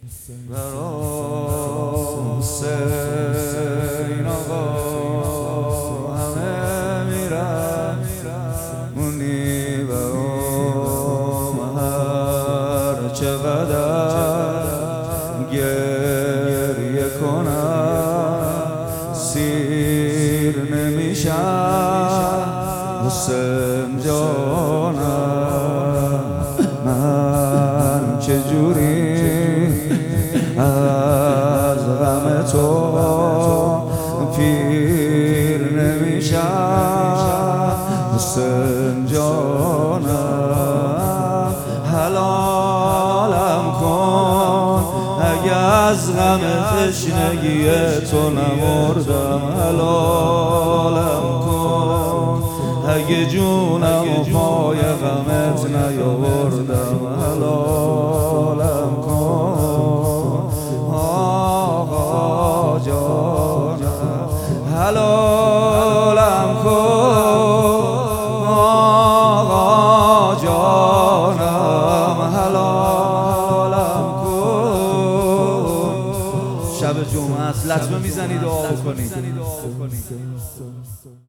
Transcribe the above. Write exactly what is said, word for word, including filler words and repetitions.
برا حسین آقا همه میرن مونی برام هر چقدر گریه کنم سیر نمیشم حسین جانم من چجوری از غم تو پیر نمیشم حسین جانم حلالم کن اگه از غم تشنگی تو نمردم حلالم کن اگه جونم و پای غمت نیاوردم حلالم کن آقا جانم حلالم کن آقا جانم حلالم کن شب جمعه است لطمه میزنید و دعا کنید.